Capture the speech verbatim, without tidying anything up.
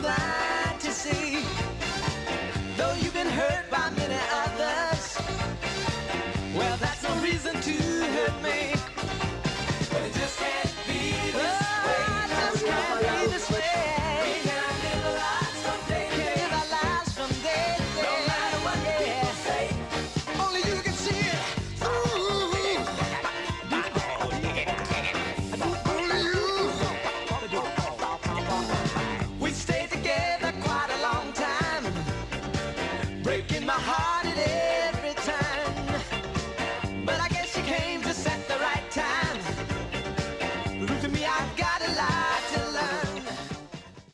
blind to see. Though you've been hurt by many others, well, that's no reason to hurt me. But it just can't be this way. Oh, it just can't be this way.